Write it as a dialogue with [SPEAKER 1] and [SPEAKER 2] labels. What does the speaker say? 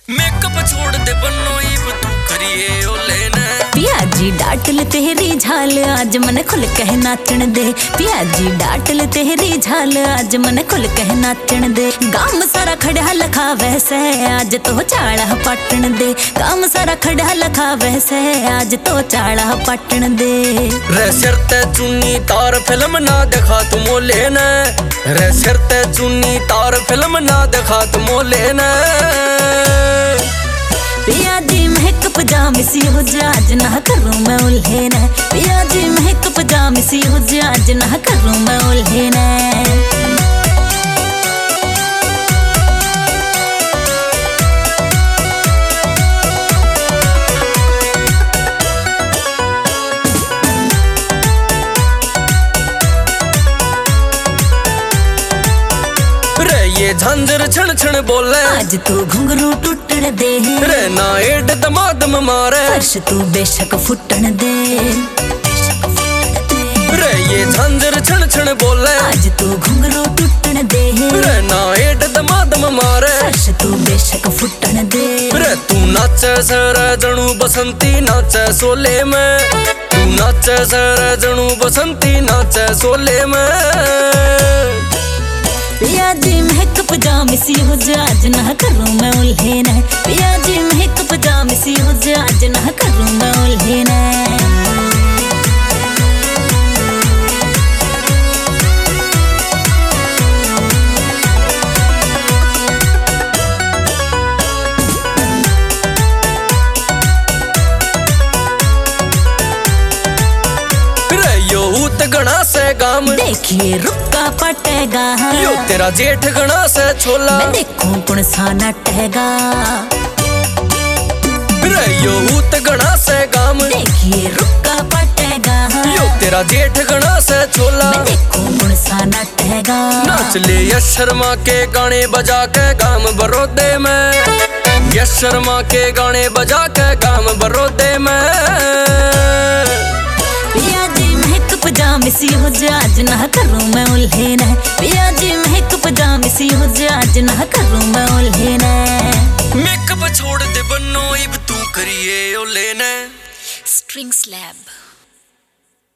[SPEAKER 1] Makeup छोड़ दे बन्नो इब तू करिए ओ लेना।
[SPEAKER 2] पियाजी डाटल तेरी झाल आज मन खुल कह नाचन दे। पियाजी डाटल तेरी झाल आज मन खुल कह नाचन दे। गाम सारा खड़ा लखा वैसे आज तो चाड़ा पाटन दे। गाम सारा खड़ा लखा वैसे आज तो चाड़ा पाटन दे।
[SPEAKER 1] रे सिर ते चुन्नी तार फिल्म ना दिखा तू मोले ने। रे सिर ते चुन्नी तार फिल्म ना दिखा तू मोले ने।
[SPEAKER 2] पियाजी महक पजामी सी हो जा आज ना करूं मैं उल्हे न। पियाजी महक पजामी सी हो जा आज ना करूं मैं उल्हे न।
[SPEAKER 1] ये झंझर छण छण बोले
[SPEAKER 2] आज तू घुंघरू टूटन दे।
[SPEAKER 1] रे ना एड दमादम मारे
[SPEAKER 2] फर्श तू बेशक फुटन दे।
[SPEAKER 1] रे ये झंझर छण छण बोले
[SPEAKER 2] आज तू घुंघरू टूटन दे।
[SPEAKER 1] रे ना एड दमादम मारे
[SPEAKER 2] फर्श तू बेशक फुटन दे।
[SPEAKER 1] रे तू नाचे सर जणू बसंती नाचे सोले में। तू नाचे सर जणू बसंती नाचे सोले में।
[SPEAKER 2] पियाजी महक पजामी सी हो जा आज ना करूं मैं उल्हे न। पियाजी महक पजामी सी हो जा आज ना करूं मैं उल्हे न।
[SPEAKER 1] गणा से गाम
[SPEAKER 2] देखिए रुक्का पटेगा।
[SPEAKER 1] यो तेरा जेठ गणा से छोला
[SPEAKER 2] मैं देखूं कौन सा नटेगा।
[SPEAKER 1] यो ऊत गणा से गाम
[SPEAKER 2] देखिए रुक्का पटेगा।
[SPEAKER 1] यो तेरा जेठ गणा से छोला
[SPEAKER 2] मैं देखूं कौन सा नटेगा।
[SPEAKER 1] नाच ले यश शर्मा के गाने बजा के गाम बरोदे में। यश शर्मा के गाने बजा के गाम बरोदे में।
[SPEAKER 2] पियाजी महक पजामी सी हो जा आज ना करूं मैं उल्हे न। पियाजी महक पजामी सी हो जा आज ना करूं मैं उल्हे न।
[SPEAKER 1] मेकअप छोड़ दे बन्नो इब तू करिए ओ लेना।
[SPEAKER 2] String slab.